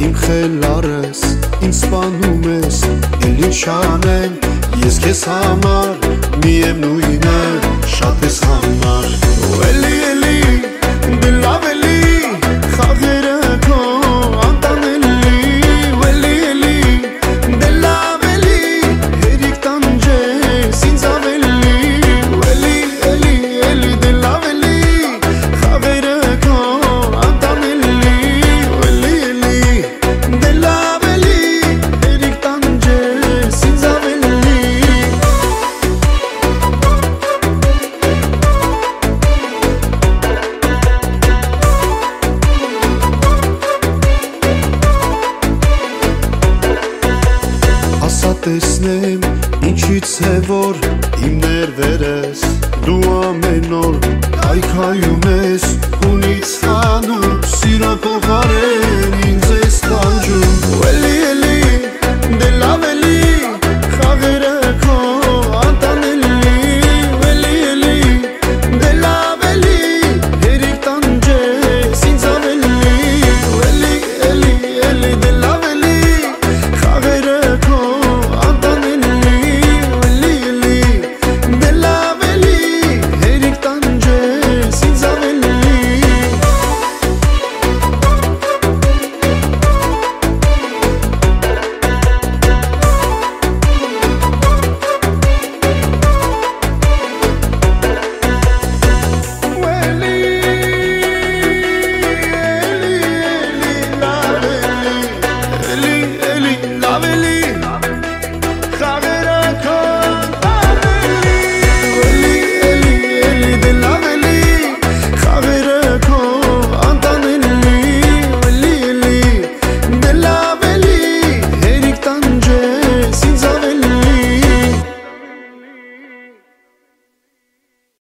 իմ խելարս, ինձ սպանում ես, էլ ինչ անեմ, ես քեզ համար, միևնույն է, շատ ես համար։ Ու էլի, դե լավ էլի, խաղերը քո անտանելի, ու էլի, դե լավ էլի, հերիք տանջես ինձ ավելի, ու էլի, դե լավ էլի, խաղերը քո անտանելի, ու էլի, դե լավ էլի, հերիք տանջես ինձ ավելի։ Ասա տեսնեմ, ինչից է որ իմ ներվերս դու ամեն օր քայքայում ես, ունից հանում, սիրո փոխարեն ինձ ես տանջում, ու էլի